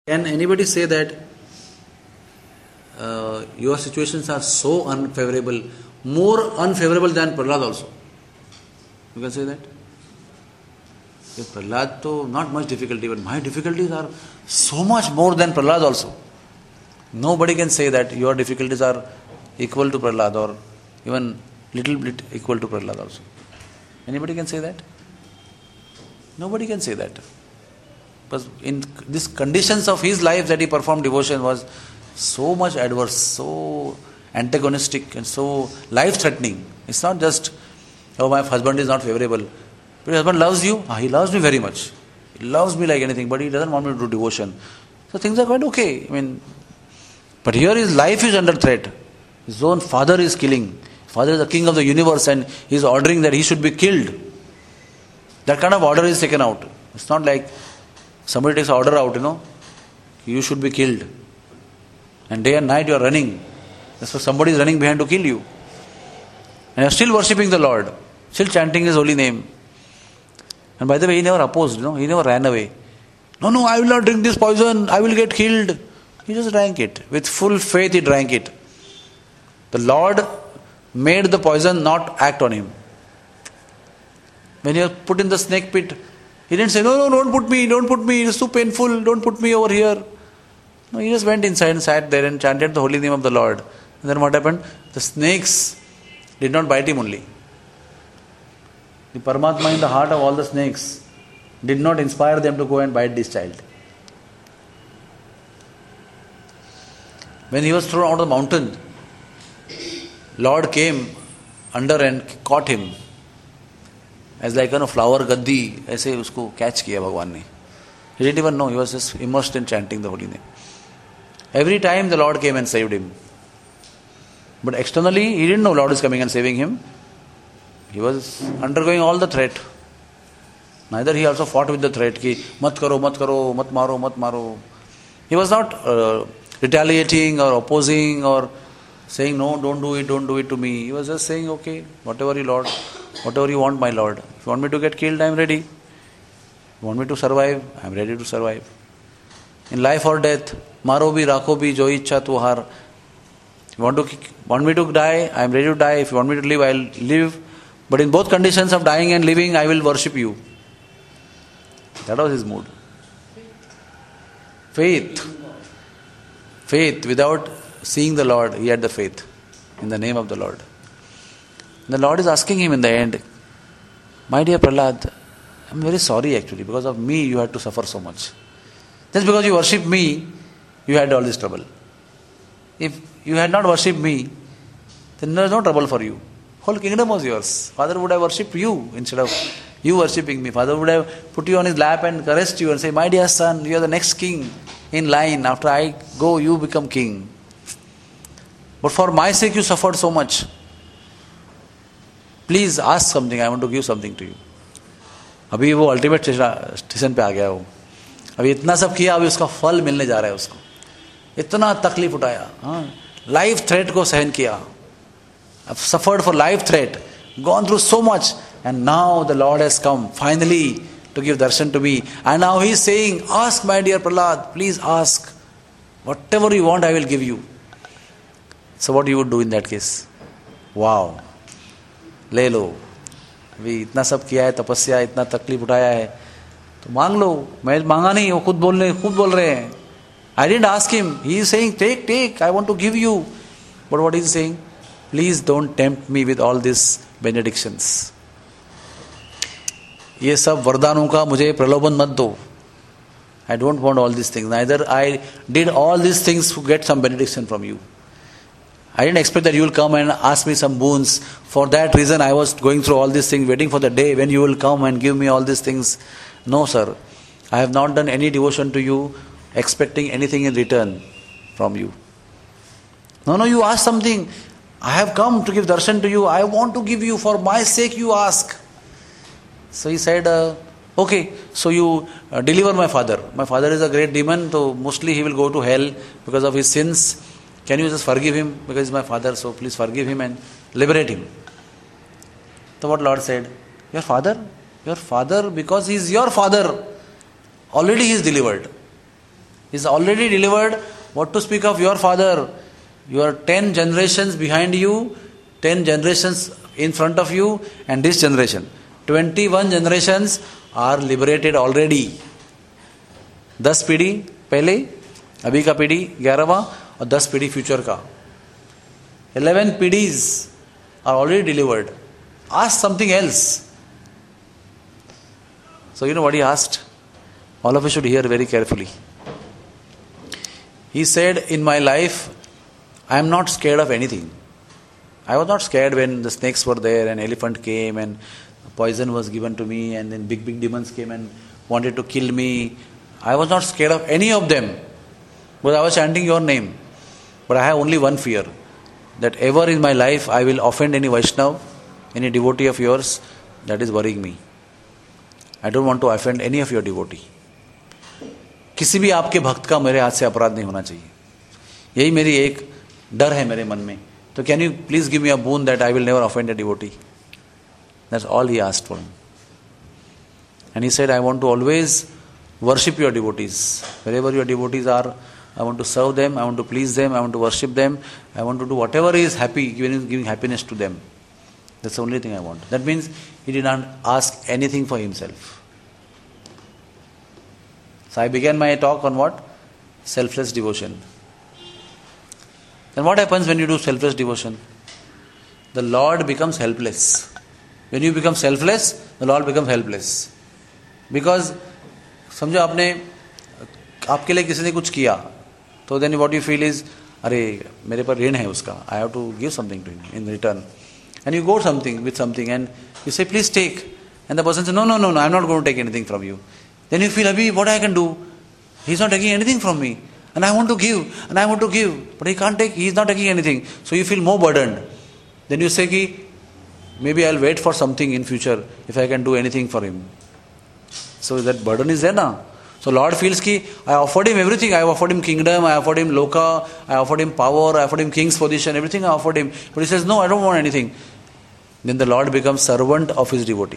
Can anybody say that your situations are so unfavorable, more unfavorable than Prahlad also? You can say that? If Prahlad, to not much difficulty, but my difficulties are so much more than Prahlad also. Nobody can say that your difficulties are equal to Prahlad or even little bit equal to Prahlad also. Anybody can say that? Nobody can say that. But in these conditions of his life that he performed devotion was so much adverse, so antagonistic and so life-threatening. It's not just, oh, my husband is not favorable. But your husband loves you? He loves me very much. He loves me like anything, but he doesn't want me to do devotion. So things are quite okay. But here his life is under threat. His own father is killing. Father is the king of the universe and he is ordering that he should be killed. That kind of order is taken out. It's not like somebody takes an order out, you should be killed. And day and night you are running. That's why somebody is running behind to kill you. And you are still worshipping the Lord, still chanting His holy name. And by the way, he never opposed, he never ran away. No, I will not drink this poison, I will get killed. He just drank it. With full faith he drank it. The Lord made the poison not act on him. When he was put in the snake pit, he didn't say, no, don't put me, it is too painful, don't put me over here. No, he just went inside and sat there and chanted the holy name of the Lord. And then what happened? The snakes did not bite him only. The Paramatma in the heart of all the snakes did not inspire them to go and bite this child. When he was thrown out of the mountain, Lord came under and caught him. As like flower gaddi, ऐसे उसको catch किया भगवान ने. He didn't even know, he was just immersed in chanting the holy name. Every time the Lord came and saved him. But externally, he didn't know Lord is coming and saving him. He was undergoing all the threat. Neither he also fought with the threat, ki mat karo, mat maro. He was not retaliating or opposing or saying, no, don't do it to me. He was just saying, okay, whatever you Lord, whatever you want, my Lord. If you want me to get killed, I am ready. If you want me to survive, I am ready to survive. In life or death, maro bhi, rakho bhi, jo ichha tuhar. If you want me to die, I am ready to die. If you want me to live, I will live. But in both conditions of dying and living, I will worship you. That was his mood. Faith, without seeing the Lord, he had the faith in the name of the Lord. The Lord is asking him in the end, my dear Prahlad, I am very sorry actually, because of me you had to suffer so much. Just because you worship me, you had all this trouble. If you had not worshipped me, then there is no trouble for you. Whole kingdom was yours. Father would have worshipped you instead of you worshipping me. Father would have put you on his lap and caressed you and say, my dear son, you are the next king in line. After I go, you become king. But for my sake, you suffered so much. Please ask something. I want to give something to you. अभी वो ultimate station पे आ गया वो. अभी इतना सब किया, अभी उसका फल मिलने जा रहा है उसको. इतना तकलीफ उठाया, लाइफ थ्रेट को सहन किया. I've suffered for life threat, gone through so much, and now the Lord has come finally to give darshan to me. And now He is saying, ask my dear Prahlad, please ask. Whatever you want, I will give you. So what you would do in that case? Wow. ले लो. अभी इतना सब किया है, तपस्या, इतना तकलीफ उठाया है, तो मांग लो. मैं मांगा नहीं, वो खुद बोल रहे हैं. I didn't ask him. He is saying, take, I want to give you. But what is he saying? Please don't tempt me with all these benedictions. ये सब वरदानों का मुझे प्रलोभन मत दो. I don't want all these things. Neither I did all these things to get some benediction from you. I didn't expect that you will come and ask me some boons. For that reason I was going through all these things, waiting for the day when you will come and give me all these things. No, sir. I have not done any devotion to you expecting anything in return from you. No, you ask something. I have come to give darshan to you. I want to give you. For my sake you ask. So he said, okay, so you deliver my father. My father is a great demon, so mostly he will go to hell because of his sins. Can you just forgive him? Because he's my father, so please forgive him and liberate him. So what Lord said? Your father? Your father, because he is your father. Already he is delivered. He's already delivered. What to speak of your father? You are 10 generations behind you, 10 generations in front of you, and this generation. 21 generations are liberated already. 10 पीढ़ी पहले, अभी का पीढ़ी 11वां और 10 पीढ़ी future का. 11 पीढ़ीज are already delivered. Ask something else. So you know what he asked? All of us should hear very carefully. He said, in my life, I am not scared of anything. I was not scared when the snakes were there and elephant came and poison was given to me and then big demons came and wanted to kill me. I was not scared of any of them. But I was chanting your name. But I have only one fear. That ever in my life I will offend any Vaishnav, any devotee of yours. That is worrying me. I don't want to offend any of your devotee. किसी भी आपके भक्त का मेरे हाथ से अपराध नहीं होना चाहिए. यही मेरी एक डर है मेरे मन में. तो can you please give me a boon that I will never offend a devotee? That's all he asked for him. And he said, I want to always worship your devotees. Wherever your devotees are, I want to serve them, I want to please them, I want to worship them, I want to do whatever is happy, giving happiness to them. That's the only thing I want. That means he did not ask anything for himself. So I began my talk on what? Selfless devotion. Then what happens when you do selfless devotion? The Lord becomes helpless. When you become selfless, the Lord becomes helpless. Because समझो आपने आपके लिए किसी ने कुछ किया तो then what you feel is अरे मेरे पर ऋण है उसका, I have to give something to him in return. And you go something with something and you say please take, and the person says no, I'm not going to take anything from you. Then you feel, Abhi, what I can do? He's not taking anything from me. And I want to give, and I want to give. But he can't take, he's not taking anything. So you feel more burdened. Then you say, ki, maybe I'll wait for something in future if I can do anything for him. So that burden is there now. So Lord feels ki, I offered him everything. I offered him kingdom, I offered him loka, I offered him power, I offered him king's position, everything I offered him. But he says, no, I don't want anything. Then the Lord becomes servant of his devotee.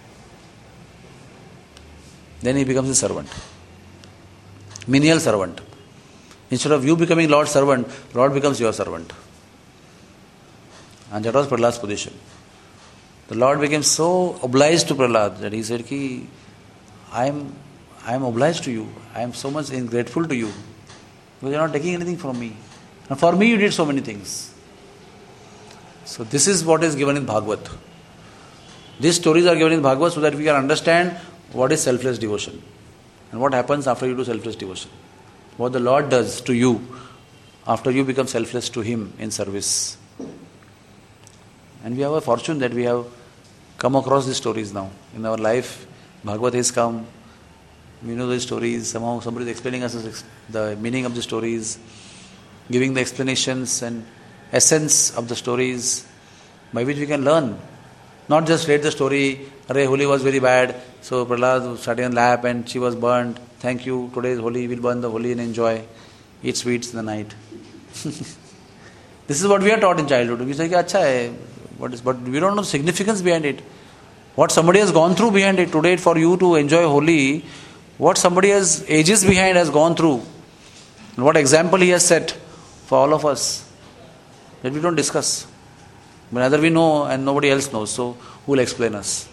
Then he becomes a servant. Menial servant. Instead of you becoming Lord's servant, Lord becomes your servant. And that was Prahlad's position. The Lord became so obliged to Prahlad that he said, ki, I am obliged to you. I am so much grateful to you. Because you are not taking anything from me. And for me you did so many things. So this is what is given in Bhagavad. These stories are given in Bhagavad so that we can understand what is selfless devotion. And what happens after you do selfless devotion. What the Lord does to you after you become selfless to Him in service. And we have a fortune that we have come across these stories now. In our life, Bhagavad has come. We know these stories. Somehow somebody is explaining us the meaning of the stories, giving the explanations and essence of the stories by which we can learn. Not just read the story, Arey, Holi was very bad, so Prahlad sat in lap and she was burnt. Thank you, today is Holi, we'll burn the Holi and enjoy. Eat sweets in the night. This is what we are taught in childhood. We say, acha hai, but we don't know the significance behind it. What somebody has gone through behind it. Today for you to enjoy Holi, what somebody has ages behind has gone through. And what example he has set for all of us. That we don't discuss. But neither we know and nobody else knows. So who will explain us?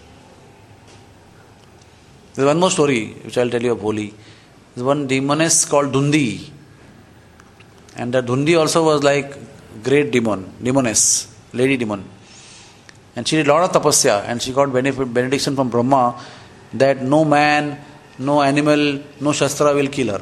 There's one more story which I'll tell you of Holi. There's one demoness called Dhundi. And that Dhundi also was like great demoness, lady demon. And she did a lot of tapasya and she got benediction from Brahma that no man, no animal, no shastra will kill her.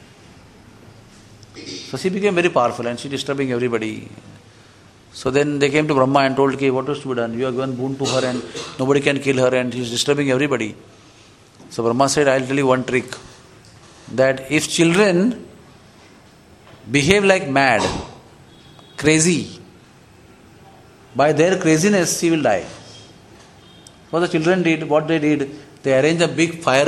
So she became very powerful and she disturbing everybody. So then they came to Brahma and told, okay, what was to be done? You have given boon to her and nobody can kill her and she is disturbing everybody. So Brahma said, I'll tell you one trick. That if children behave like mad, crazy, by their craziness she will die. What the children did, what they did, they arranged a big pyre,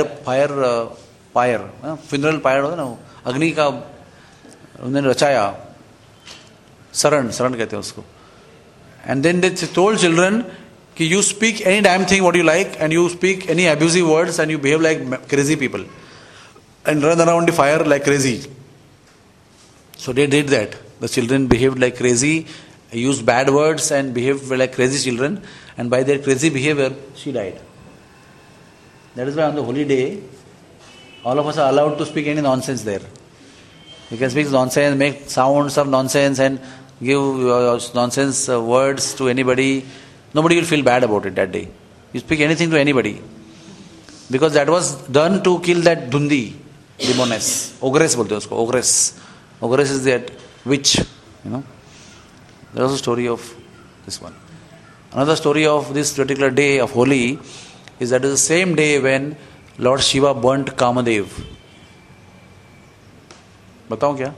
funeral pyre, Agni ka, उन्होंने रचाया, शरण कहते हैं उसको. And then they told children, कि you speak any damn thing what you like and you speak any abusive words and you behave like crazy people and run around the fire like crazy. So they did that. The children behaved like crazy, used bad words and behaved like crazy children, and by their crazy behavior, she died. That is why on the holy day, all of us are allowed to speak any nonsense there. You can speak nonsense, make sounds of nonsense and give nonsense words to anybody. Nobody will feel bad about it that day. You speak anything to anybody. Because that was done to kill that Dhundi, demoness. Ogress bolte usko, ogress. Ogress is that witch, There was a story of this one. Another story of this particular day of Holi is that it is the same day when Lord Shiva burnt Kamadev. बताओ क्या?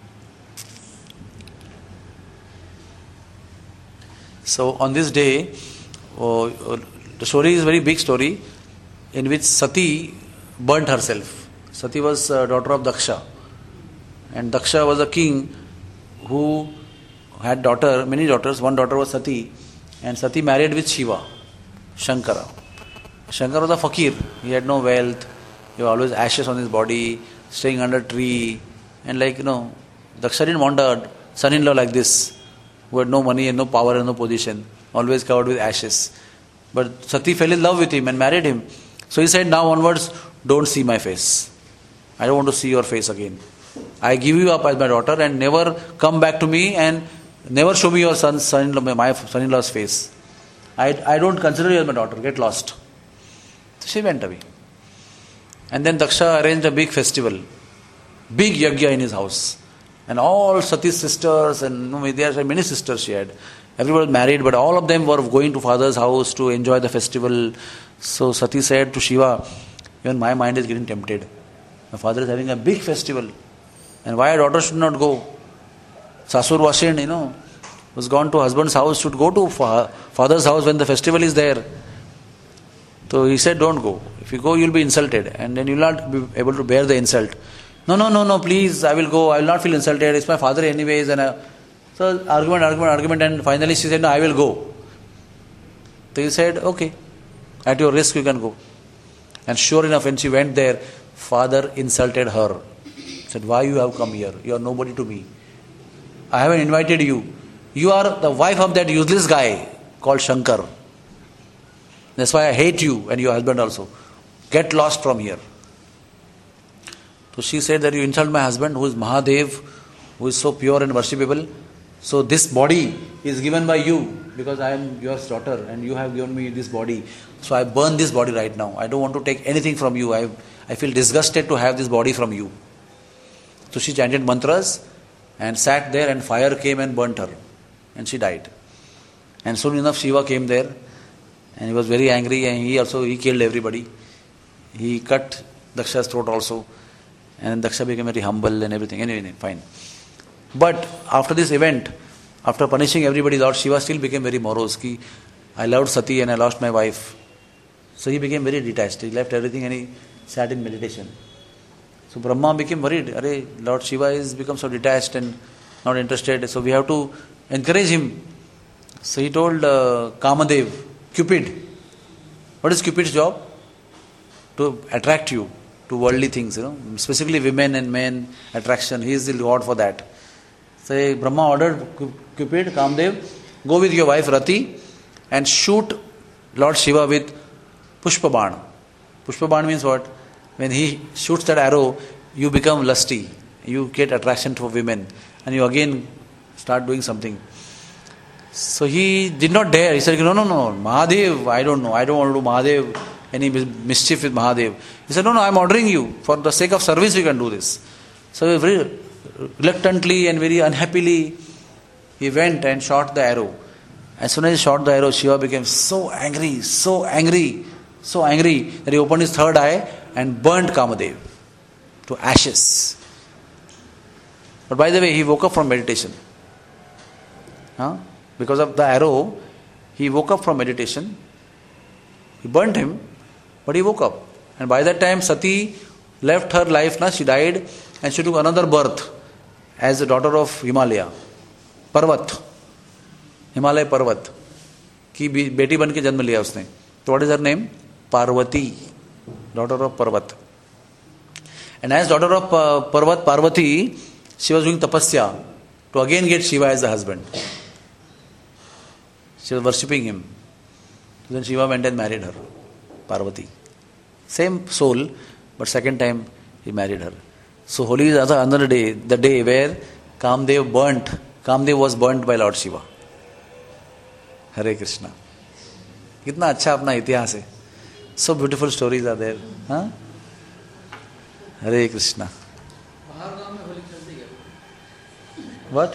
So on this day, the story is a very big story in which Sati burnt herself. Sati was daughter of Daksha, and Daksha was a king who had many daughters. One daughter was Sati, and Sati married with Shiva, Shankara. Shankara was a fakir. He had no wealth. He had always ashes on his body, staying under a tree. And Daksha didn't want a son-in-law like this, who had no money and no power and no position, always covered with ashes. But Sati fell in love with him and married him. So he said, now onwards, don't see my face. I don't want to see your face again. I give you up as my daughter and never come back to me and never show me your son-in-law, my son-in-law's face. I don't consider you as my daughter. Get lost. So she went away. And then Daksha arranged a big festival. Big yajna in his house. And all Sati's sisters, and there are many sisters she had. Everybody was married, but all of them were going to father's house to enjoy the festival. So Sati said to Shiva, even my mind is getting tempted. My father is having a big festival. And why a daughter should not go? Sasur Vashin, was gone to husband's house, should go to father's house when the festival is there. So he said, don't go. If you go, you'll be insulted. And then you'll not be able to bear the insult. No, please, I will go. I will not feel insulted. It's my father anyways. So argument. And finally she said, no, I will go. So he said, okay, at your risk you can go. And sure enough, when she went there, father insulted her. Said, why you have come here? You are nobody to me. I haven't invited you. You are the wife of that useless guy called Shankar. That's why I hate you and your husband also. Get lost from here. So she said that you insult my husband who is Mahadev, who is so pure and worshipable. So this body is given by you because I am your daughter and you have given me this body. So I burn this body right now. I don't want to take anything from you. I feel disgusted to have this body from you. So she chanted mantras and sat there, and fire came and burnt her. And she died. And soon enough Shiva came there and he was very angry, and he killed everybody. He cut Daksha's throat also. And Daksha became very humble and everything. Anyway, fine. But after this event, after punishing everybody, Lord Shiva still became very morose. I loved Sati and I lost my wife. So he became very detached. He left everything and he sat in meditation. So Brahma became worried. Lord Shiva has become so detached and not interested. So we have to encourage him. So he told Kamadev, Cupid. What is Cupid's job? To attract you to worldly things, specifically women and men attraction. He is the god for that. So Brahma ordered Cupid, Kamadev, go with your wife Rati and shoot Lord Shiva with Pushpaban. Pushpaban means what? When he shoots that arrow, you become lusty. You get attraction for women. And you again start doing something. So he did not dare. He said, no, Mahadev, I don't know. I don't want to do Mahadev, any mischief with Mahadev. He said, no, I'm ordering you. For the sake of service, we can do this. So very reluctantly and very unhappily, he went and shot the arrow. As soon as he shot the arrow, Shiva became so angry that he opened his third eye and burnt Kamadev to ashes. But by the way, he woke up from meditation. Because of the arrow, he woke up from meditation. He burnt him, but he woke up. And by that time, Sati left her life, she died, and she took another birth as the daughter of Himalaya. Parvat. Himalaya Parvat. की बेटी बन के जन्म लिया उसने. So what is her name? Parvati. Daughter of Parvat. And as daughter of Parvat, Parvati, She was doing tapasya to again get Shiva as the husband. She was worshipping him. Then Shiva went and married her, Parvati. Same soul, but second time he married her. So Holi is another day, the day where Kamdev was burnt by Lord Shiva. Hare Krishna. कितना अच्छा अपना इतिहास है. So beautiful stories are there. हाँ? Hare Krishna. What?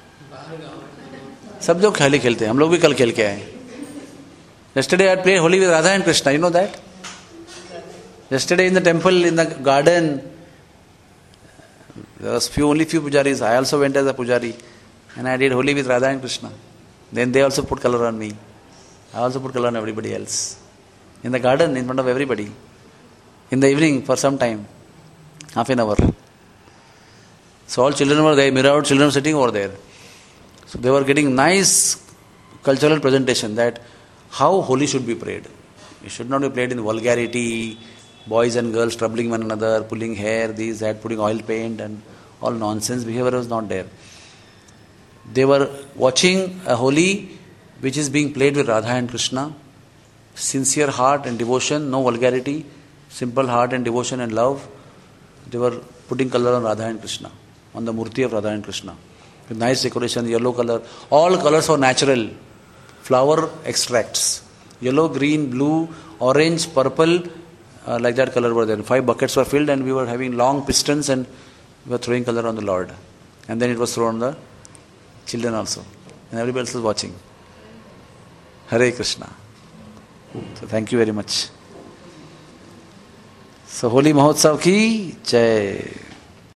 सब लोग होली खेलते हैं. हम लोग भी कल खेल के आए. Yesterday I played Holi with Radha and Krishna. You know that? Yesterday in the temple, in the garden, there was only few pujaris. I also went as a pujari, and I did Holi with Radha and Krishna. Then they also put color on me. I also put color on everybody else. In the garden, in front of everybody. In the evening, for some time, half an hour. So all children were there, mirrored children sitting over there. So they were getting nice cultural presentation that how Holi should be played. It should not be played in vulgarity, boys and girls troubling one another, pulling hair, this, that, putting oil paint and all nonsense behavior was not there. They were watching a Holi which is being played with Radha and Krishna. Sincere heart and devotion, no vulgarity, simple heart and devotion and love. They were putting color on Radha and Krishna, on the murti of Radha and Krishna. With nice decoration, yellow color. All colors were natural. Flower extracts. Yellow, green, blue, orange, purple, like that color were there. 5 buckets were filled and we were having long pistons and we were throwing color on the Lord. And then it was thrown on the children also. And everybody else was watching. Hare Krishna. So thank you very much. So Holi Mahotsav ki Jai.